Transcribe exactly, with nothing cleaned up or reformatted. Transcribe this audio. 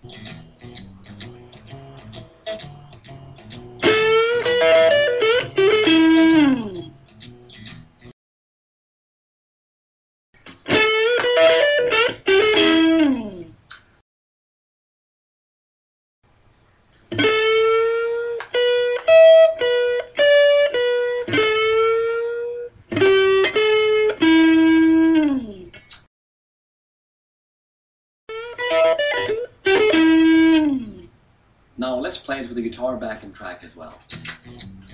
Now let's play it with the guitar backing track as well.